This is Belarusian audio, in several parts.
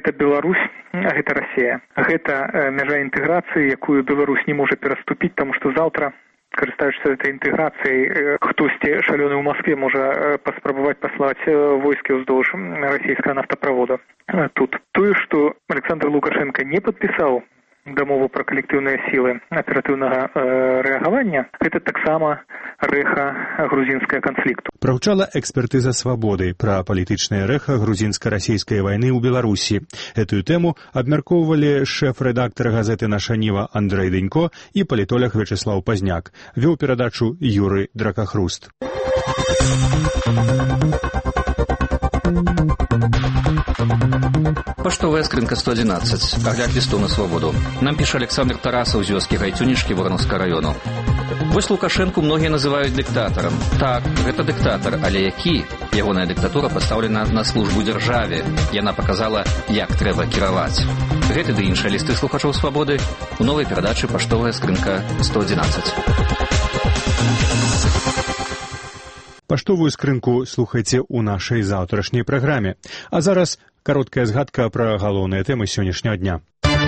гэта Беларусь, а гэта Расія. Гэта мяжа інтэграцыі, якую Беларусь не можа пераступіць, таму што заўтра, карыстаючыся этой інтэграцыяй, хтосьці шалёны ў Маскве можа паспрабаваць паслаць войскі ўздоўж расійскага нафтаправода. Тут тое, што Александр Лукашенко не падпісаў дамову пра калектыўныя сілы аператыўнага рэагавання, гэта таксама рэха грузінскага канфлікту. Прагучала экспертыза «Свабоды» пра палітычнае рэха грузінска-расійскай вайны ў Беларусі. Гэтую тэму абмяркоўвалі шэф-рэдактар газеты «Наша Ніва» Андрэй Дэнько і палітолог Вячеслаў Пазняк. Вёў перадачу Юрый Дракахруст. Паштовая скрынка 111. Агляд лістоў на свабоду. Нам піша Александр Тарасаў з вёскі Гайцунішкі Воронаўскага району. Вось Лукашэнку многія называюць дыктатарам. Так, гэта дыктатар, але які? Ягоная дыктатура пастаўлена на службу дзяржаве. Яна паказала, як трэба кіраваць. Гэты ды іншыя лісты слухачоў свабоды у новай перадачы «Паштовая скрынка 111». Паштовую скрынку слухайце ў нашай заўтрашняй праграме. А зараз кароткая згадка пра галоўныя тэмы сённяшняга дня.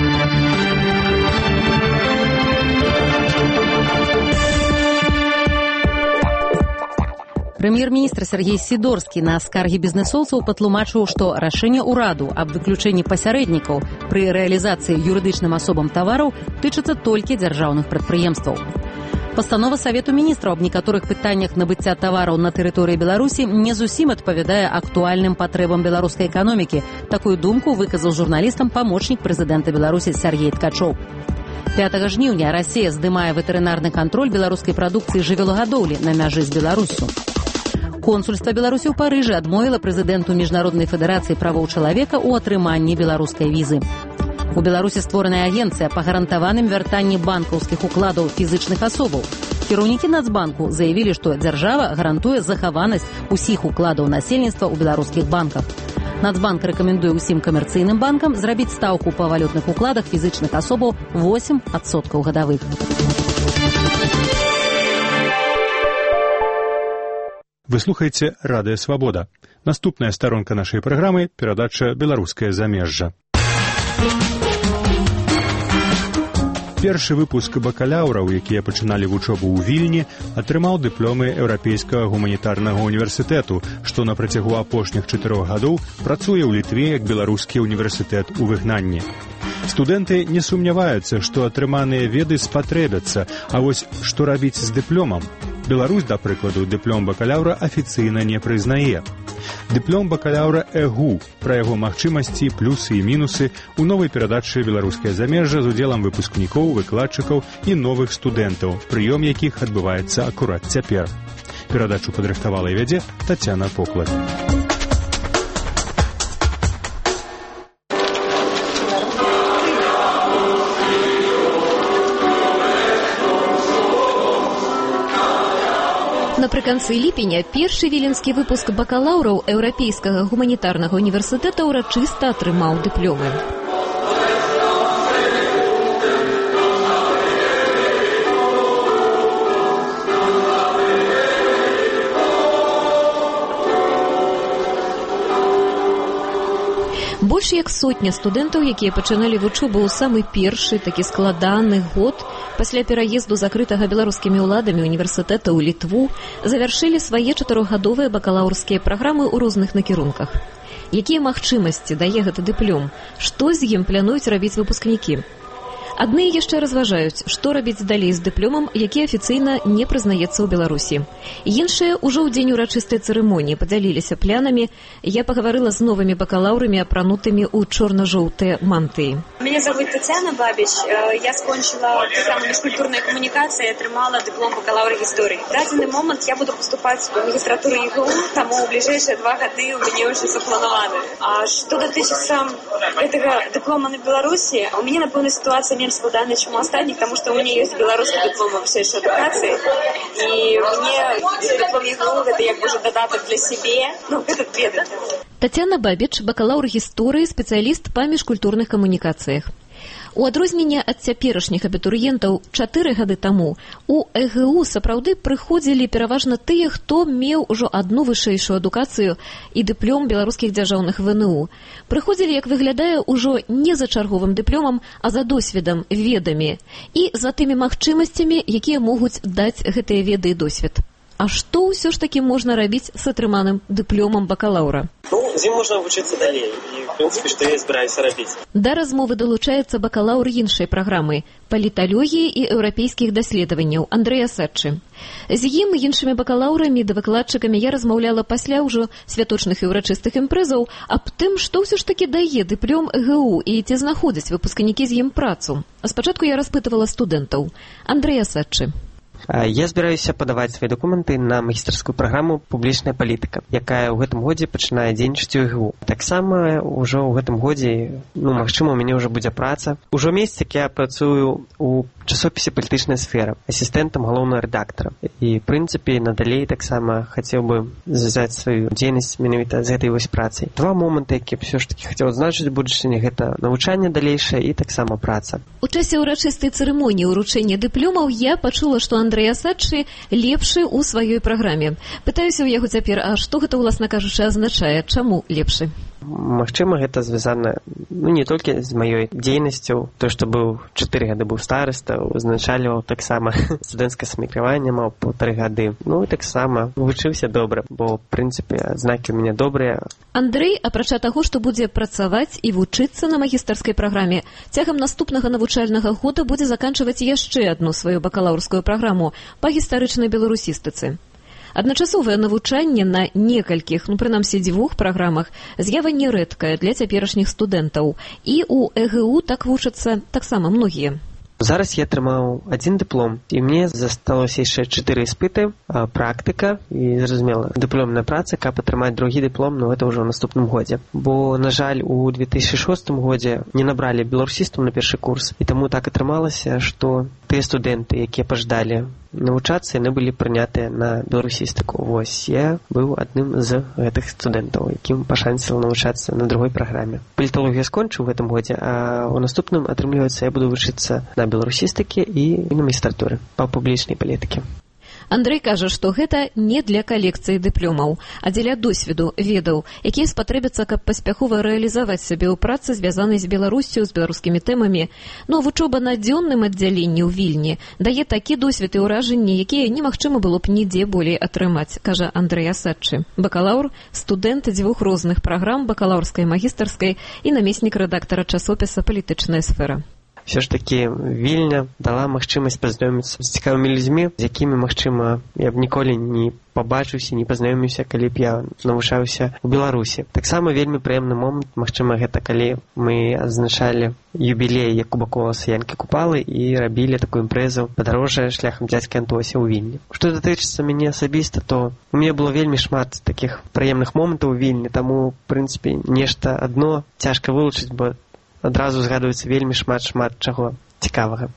Прэм'ер-міністр Сергей Сідорскі на скаргі бізнэсоўцаў патлумачыў, што рашэнне ўраду аб выключэнні пасярэднікаў пры рэалізацыі юрыдычным асобам тавараў тычыцца толькі дзяржаўных прадпрыемстваў. Пастанова Савету міністраў аб некаторых пытаннях набыцця тавараў на тэрыторыі Беларусі не зусім адпавядае актуальным патрэбам беларускай эканомікі. Такую думку выказаў журналістам памочнік прэзідэнта Беларусі Сергей Ткачоў. 5 жніўня Расія здымае ветэрынарны кантроль беларускай прадукцыі жывёлагадоўлі на мяжы з Беларуссю. Консульства Беларусі ў Парыжы адмовіла прэзідэнту Міжнароднай федэрацыі правоў чалавека ў атрыманні беларускай візы. У Беларусі створаная агенцыя па гарантаваным вяртанні банкаўскіх укладаў фізычных асобаў. Кіраўнікі Нацбанку заявілі, што дзяржава гарантуе захаванасць усіх укладаў насельніцтва ў беларускіх банках. Нацбанк рэкамендуе ўсім камерцыйным банкам зрабіць стаўку па валютных укладах фізычных асобаў 8% гадавых. Вы слухаеце Радыё Свабода. Наступная старонка нашай праграмы – перадача «Беларускае замежжа». Першы выпуск бакалаўраў, якія пачыналі вучобу ў Вільні, атрымаў дыпломы Еўрапейскага гуманітарнага універсітэту, што на працягу апошніх 4 гадоў працуе ў Літве як беларускі універсітэт у выгнанні. Студэнты не сумняваюцца, што атрыманыя веды спатрэбяцца, а вось што рабіць з дыпломам? Беларусь, да прыкладу, дыплом бакалаўра афіцыйна не прызнае. Дыплом бакалаўра ЭГУ, пра яго магчымасці, плюсы і мінусы у новай перадачы «Беларускае замежжа» з удзелам выпускнікоў, выкладчыкаў і новых студэнтаў, прыём якіх адбываецца акурат цяпер. Перадачу падрыхтавала і вядзе Тацяна Поклад. Напрыканцы ліпеня першы віленскі выпуск бакалаўраў Еўрапейскага гуманітарнага універсітэта ўрачыста атрымаў дыпломы. Больш як сотня студэнтаў, якія пачыналі вучобу ў самы першы такі складаны год пасля пераезду закрытага беларускімі ўладамі універсітэта ў Літву, завяршылі свае 4-гадовыя бакалаўрскія праграмы ў розных накірунках. Якія магчымасці дае гэты дыплом? Што з ім плануюць рабіць выпускнікі? Адны яшчэ разважаюць, што рабіць далей з дыпломам, які афіцыйна не прызнаецца ў Беларусі. Іншыя ўжо ў дзень урачыстай цырымоніі падзяліліся планамі. Я пагаварыла з новымі бакалаўрамі, апранутымі ў чорна-жоўтыя мантыі. Меня зовут Татьяна Бабич. Я скончила программу межкультурной коммуникации и отримала диплом бакалавра истории. В данный момент я буду поступать в магистратуру ЕГУ, тому в ближайшие 2 годы у меня уже запланованы. А что дотычется этого диплома на Беларуси, у меня, напевно, ситуация меньше складана, чем у остальных, потому что у меня есть белорусский диплом высшей адукации, и мне диплом ЕГУ это как бы уже додаток для себе, этот предмет. Тацяна Бабіч, бакалаўр гісторыі, спецыяліст па міжкультурных камунікацыях. У адрозненне ад цяперашніх абітурыентаў 4 гады таму у ЭГУ сапраўды прыходзілі пераважна тыя, хто меў ужо адну вышэйшую адукацыю і дыплом беларускіх дзяржаўных ВНУ. Прыходзілі, як выглядае, ужо не за чарговым дыпломам, а за досведам, ведамі і за тымі магчымасцямі, якія могуць даць гэтыя веды і досвед. А што ўсё ж такі можна рабіць з атрыманым дыпломам бакалаўра? З ім можна вучыцца далей. І, в прынцыпе, што я збіраюся рабіць. Да размовы далучаецца бакалаўр іншай праграмы паліталогіі і еўрапейскіх даследаванняў Андрэй Асадчы. З ім і іншымі бакалаўрамі ды выкладчыкамі я размаўляла пасля ўжо святочных і ўрачыстых імпрэзаў аб тым, што ўсё ж такі дае дыплом ЭГУ і ці знаходзяць выпускнікі з ім працу. Спачатку я распытывала студэнтаў. Андрэй Асадчы. Я збіраюся падаваць свае дакументы на магістарскую праграму «Публічная палітыка», якая ў гэтым годзе пачынае дзейнічаць у ЭГУ. Таксама ўжо ў гэтым годзе, магчыма, у мяне ўжо будзе праца. Ужо месяц, як я працую ў часопісе «Палітычная сфера» асістэнтам галоўнага рэдактара. І, в прынцыпе, надалей таксама хацеў бы звязаць сваю дзейнасць менавіта з гэтай вось працай. Два моманты, якія ўсё ж такі хацеў адзначыць у будучыні, гэта навучанне далейшае і таксама праца. У часе ўрачыстай цырымоніі ўручэння дыпломаў я пачула, што Андрэй Асадчы лепшы ў сваёй праграме. Пытаюся ў яго цяпер, а што гэта, уласна кажучы, азначае? Чаму лепшы? Магчыма, гэта звязана не толькі з маёй дзейнасцю, то, што быў 4 гады быў стараста, узначальваў таксама студэнцкае самакіраванне, маў 1,5 гады. І таксама вучыўся добра, бо, в прынцыпе, знакі ў мяне добрыя. Андрэй, апрача таго, што будзе працаваць і вучыцца на магістарскай праграме, цягам наступнага навучальнага года будзе заканчваць яшчэ адну сваю бакалаўрскую праграму па гістарычнай беларусістыцы. Адначасовае навучанне на некалькіх, прынамсі 2 праграмах з'ява нерэдкая для цяперашніх студэнтаў. І ў ЭГУ так вучацца таксама многія. Зараз я атрымаў 1 дыплом, і мне засталося яшчэ 4 іспыты, практыка і, зразумела, дыпломная праца, каб атрымаць другі дыплом, гэта ўжо ў наступным годзе. Бо, на жаль, у 2006 годзе не набралі беларусістаў на першы курс, і таму так атрымалася, што тыя студэнты, якія пажадалі навучацца, яны былі прынятыя на беларусістыку. Вось, я быў адным з гэтых студэнтаў, якім пашанціла навучацца на другой праграме. Паліталогію я скончыў у гэтым годзе, а ў наступным, атрымліваецца, я буду вучыцца на беларусістыкі і на магістратуры па публічнай палітыкі. Андрэй кажа, што гэта не для калекцыі дыпломаў, а дзеля досведу, ведаў, якія спатрэбяцца, каб паспяхова рэалізаваць сябе ў працы, звязанай з Беларусцю, з беларускімі тэмамі. Вучоба на дзённым аддзяленні ў Вільні дае такі досвед і ўражанні, якія немагчыма было б нідзе болей атрымаць, кажа Андрэй Асадчы. Бакалаўр, студэнт 2 розных праграм, бакалаўрскай, магістарскай і намеснік рэдактара часопіса «Палітычная сфера». Все ж таки Вільня дала магчымасць пазнаёміцца з цікавымі людзьмі, з якімі, магчыма, я б ніколі не пабачыўся, не пазнаёміўся, калі б я навучаўся ў Беларусі. Таксама вельмі прыемны момант, магчыма, гэта калі мы адзначалі юбілей Якуба Коласа, Янкі Купалы і рабілі такую імпрэзу падарожжа шляхам дзядзькі Антося ў Вільні. Што датычыцца мяне асабіста, то у мяне было вельмі шмат такіх прыемных момантаў у Вільні, таму, в прынцыпе, нешта адно цяжка вылучыць, бо адразу згадваецца вельмі шмат чаго цікавага.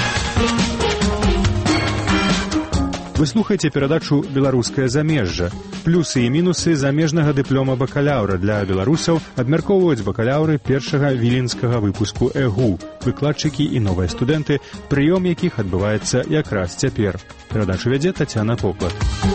Вы слухаеце перадачу «Беларускае замежжа». Плюсы і мінусы замежнага дыплома бакалаўра для беларусаў абмяркоўваюць бакалаўры першага віленскага выпуску ЭГУ, выкладчыкі і новыя студэнты, прыём якіх адбываецца якраз цяпер. Перадачу вядзе Тацяна Поплат.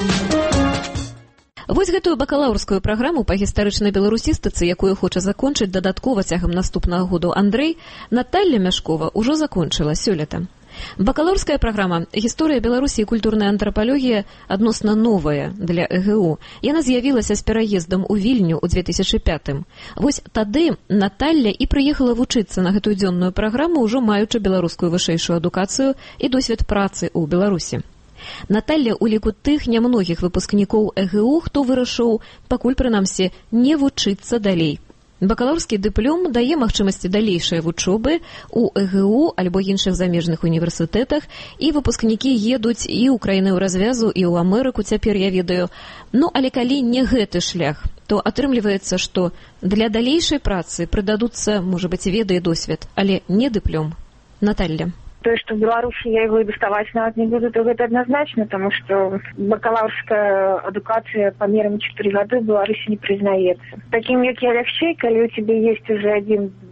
Вось гэтую бакалаўрскую праграму па гістарычнай беларусістыцы, якую хоча закончыць дадаткова цягам наступнага году Андрэй, Наталля Мяшкова ўжо закончыла сёлета. Бакалаўрская праграма «Гісторыя Беларусі і культурная антрапалогія» адносна новая для ЭГУ. Яна з'явілася з пераездам у Вільню ў 2005. Вось тады Наталля і прыехала вучыцца на гэтую дзённую праграму, ужо маючы беларускую вышэйшую адукацыю і досвед працы ў Беларусі. Наталля ў ліку тых нямногіх выпускнікоў ЭГУ, хто вырашыў, пакуль прынамсі, не вучыцца далей. Бакалаўрскі дыплом дае магчымасці далейшай вучобы ў ЭГУ альбо іншых замежных універсітэтах, і выпускнікі едуць і ў краіны ў развязу, і ў Амерыку, цяпер я ведаю. Але калі не гэты шлях, то атрымліваецца, што для далейшай працы прыдадуцца, можа быць, веды і досвед, але не дыплом. Наталля. То, что в Беларуси я его и доставать нават не буду, то это однозначно, потому что бакалаўрская адукация по мерам 4 года в Беларуси не признается. Таким, как я лягчэй, коли у тебя есть уже один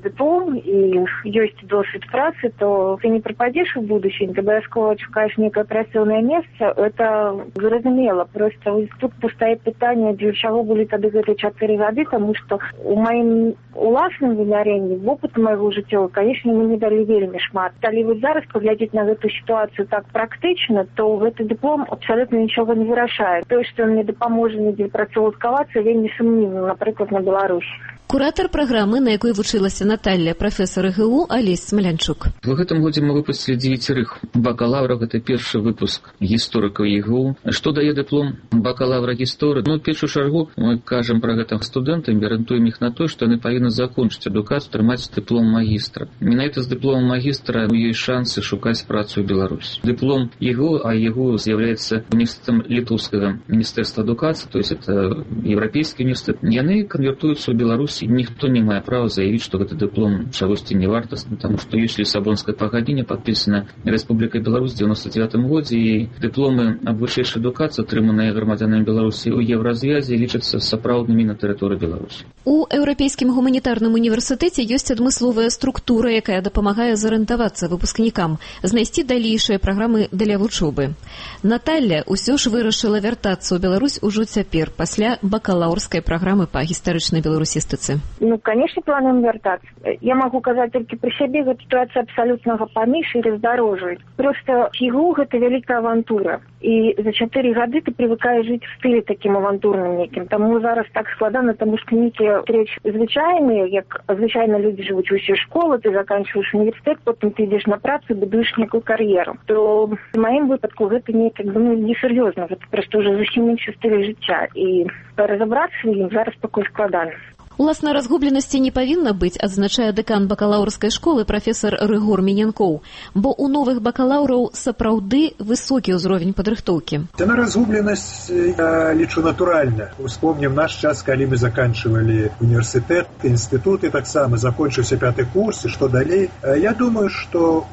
дыплом і ёсць досвід працы, то ты не прападзеш у будучынь, ты абавязкова шукаеш некае працоўнае месца. Это зразумела. Просто тут пастаіць пытанне, для чаго былі тады гэтыя 4 гады, таму што у маім уласным вымярэнні, вопыт майго жыццёва, канешне, мы не далі вельмі шмат. Калі вот зараз паглядзець на гэту сітуацыю так практычна, то гэты дыплом абсалютна нічога не вырашае. Тое, што мне дапаможа недзе працаўладкавацца, вельмі сумнівна, напрыклад, на Беларусі. Куратор праграмы, на якой вучылася Наталья, прафесор ГУ Алесь Смалянчук. В гэтым годзе мы выпусцілі 9 бакалаўраў, гэта першы выпуск гісторыкаў ЕГУ. Што дае дыплом бакалаўра гісторыі? Ну, першую чаргу мы кажам пра гэта студэнтам, арыентуем іх на тое, што яны павінны закончыць адукацыю, атрымаць дыплом магістра. Менавіта з дыпломам магістра ёсць шансы шукаць працу ў Беларусі. Дыплом ЕГУ, а ЕГУ з'яўляецца універсітэтам літоўскага міністэрства адукацыі, то есть это еўрапейскі універсітэт. Яны канвертуюцца ў Беларусі. Ніхто не мае права заявіць, што гэты дыплом чагосьці не вартасны, таму што ёсць Лісабонскае пагадненне, падпісана Рэспублікай Беларусь у 99 годзе, і дыпломы аб вышэйшай адукацыі, атрыманыя грамадзянамі Беларусі ў Еўразвязе, лічацца сапраўднымі на тэрыторыі Беларусі. У Еўрапейскім гуманітарным універсітэце ёсць адмысловая структура, якая дапамагае зарыентавацца выпускнікам, знайсці далейшыя праграмы для вучобы. Наталья ўсё ж вырашыла вяртацца ў Беларусь ужо цяпер, пасля бакалаўрскай праграмы па гістарычнай беларусістыцы. Ну, конечно, плануем вяртацца. Я могу казаць толькі пры сябе, гэта сітуацыя абсалютнага паміж і раздарожжа. Просто ЕГУ гэта вялікая авантура. І за 4 гады ты прывыкаеш жыць в стылі такім авантурным некім. Таму зараз так складана, таму што нейкія рэчы звычайныя, як звычайна людзі жывуць усе школы, ты заканчваеш універсітэт, потым ты ідзеш на працу, будуеш некую кар'еру. То в маім выпадку гэта несур'ёзна, гэта проста ўжо зусім іншы стыль жыцця. І разабрацца ў ім зараз пакуль складана. Уласна, разгубленасці не павінна быць, адзначае дэкан бакалаўрскай школы прафесор Рыгор Менянкоў, бо ў новых бакалаўраў сапраўды высокі ўзровень падрыхтоўкі. Яна разгубленасць, я лічу, натуральна. Успомнім наш час, калі мы заканчивали універсітэт, інстытуты, таксама закончыўся 5-й курс, і што далей. Я думаю, што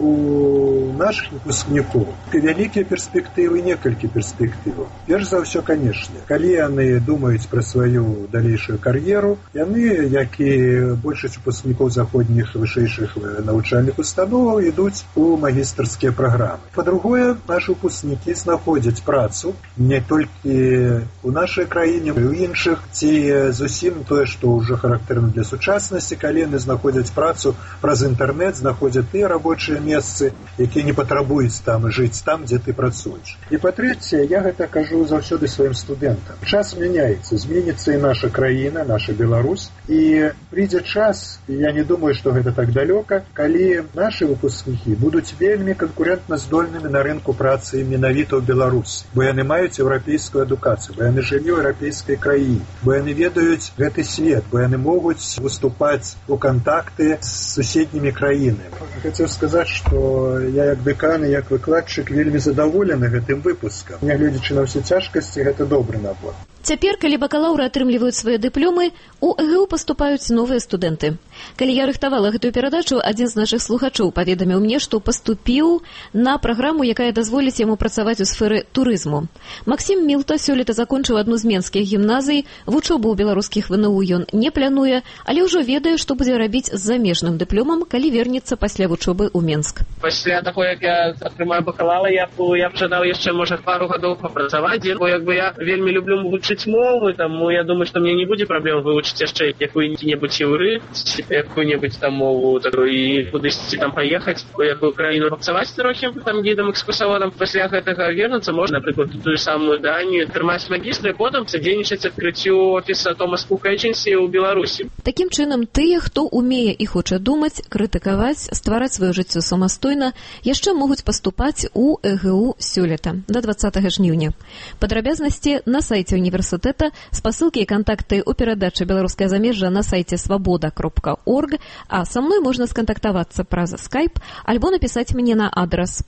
у нашых выпускнікоў вялікія перспектывы, некалькі перспектываў. Перш за ўсё, канешне, калі яны думаюць пра сваю далейшую кар'еру, яны, як і большасць выпускнікоў заходніх вышэйшых навучальных установаў, ідуць у магістарскія праграмы. Па-другое, нашы выпускнікі знаходзяць працу не толькі у нашай краіне, і ў іншых, ці зусім тое, што ўжо характэрна для сучаснасці, калі яны знаходзяць працу праз інтэрнэт, знаходзяць тыя рабочыя месцы, якія не патрабуюць там жыць там, дзе ты працуеш. І па-трэцяе, я гэта кажу заўсёды сваім студэнтам. Час мяняецца, зменіцца і наша краіна, наша Беларусь, і прыйдзе час, я не думаю, што гэта так далёка, калі нашы выпускнікі будуць вельмі канкурэнтна здольнымі на рынку працы менавіта ў Беларусі, бо яны маюць еўрапейскую адукацыю, бо яны жылі ў еўрапейскай краіне, бо яны ведаюць гэты свет, бо яны могуць выступаць у кантакты з суседнімі краінамі. Хацеў сказаць, што я як дэкан і як выкладчык вельмі задаволены гэтым выпускам. Нягледзячы на ўсе цяжкасці, гэта добры набор. Цяпер, калі бакалаўры атрымліваюць свае дыпломы, у ЭГУ паступаюць новыя студэнты. Калі я рыхтавала гэтую перадачу, адзін з нашых слухачоў паведаміў мне, што паступіў на праграму, якая дазволіць яму працаваць у сферы турызму. Максім Мілта сёлета закончыў адну з менскіх гімназій, вучобу ў беларускіх ВНУ ён не плануе, але ўжо ведае, што будзе рабіць з замежным дыпломам, калі вернецца пасля вучобы ў Менск. Пасля таго, як я атрымаю бакалаўра, я б жадаў яшчэ, можа, пару гадоў папрацаваць, бо я вельмі люблю вучыць мовы, таму я думаю, што мне не будзе праблем вывучыць яшчэ якую-небудзь еўры, якую-небудзь там мову такую, і кудысьці там паехаць, у якую краіну працаваць трохі, там гідам, экскурсаводам. Пасля гэтага вернуцца можна, напрыклад, тую самую Данію, атрымаць магістра, і потым садзейнічаць адкрыццю офіса Thomas Cook Agency ў Беларусі. Такім чынам, тыя, хто умее і хоча думаць, крытыкаваць, ствараць сваё жыццё самастойна, яшчэ могуць паступаць у ЭГУ сёлета, да 20 жніўня. Падрабязнасці на сайце універсітэта, спасылкі і кантакты ў перадачы «Беларускае замежжа» на сайце свабода.орг, а са мной можна скантактавацца праз Skype альбо напісаць мне на адрас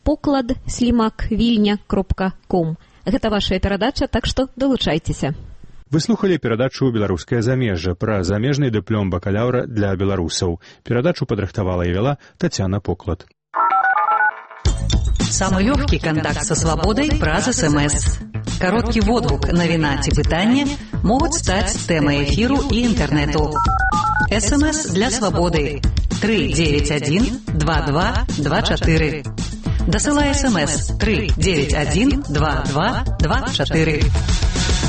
poklad@vilnya.com. Гэта вашая перадача, так што далучайцеся. Вы слухалі перадачу «Беларускае замежжа» пра замежны дыплом бакалаўра для беларусаў. Перадачу падрыхтавала і вяла Тацяна Поклад. Самый легкий контакт со свободой праз СМС. Короткий водгук, навіна ці пытанне могуць стаць тэмай эфіру і інтэрнэту. СМС для свободы 391 2224. Дасылай смс 391 2224.